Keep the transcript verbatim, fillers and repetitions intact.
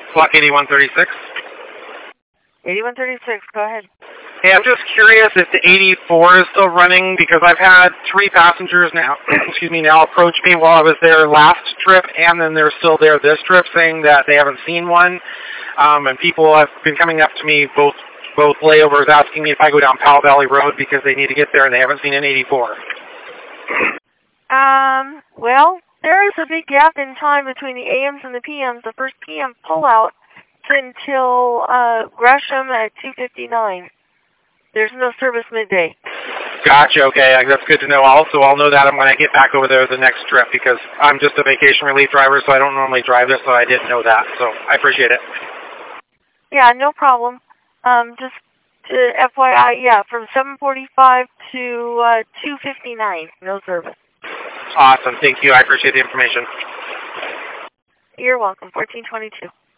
Block eighty-one thirty-six. eighty-one thirty-six, go ahead. Hey, I'm just curious if the eighty-four is still running, because I've had three passengers now, excuse me, now approach me while I was there last trip, and then they're still there this trip, saying that they haven't seen one. Um, and people have been coming up to me, both both layovers, asking me if I go down Powell Valley Road because they need to get there and they haven't seen an eighty-four. Um, well, there is a big gap in time between the A Ms and the P Ms. The first P M pullout until uh, Gresham at two fifty-nine. There's no service midday. Gotcha, okay, that's good to know. Also, I'll know that I'm going to get back over there the next trip, because I'm just a vacation relief driver, so I don't normally drive this, so I didn't know that. So I appreciate it. Yeah, no problem. Um, just to F Y I, yeah, from seven forty-five to uh, two fifty-nine, no service. Awesome, thank you. I appreciate the information. You're welcome. fourteen twenty-two.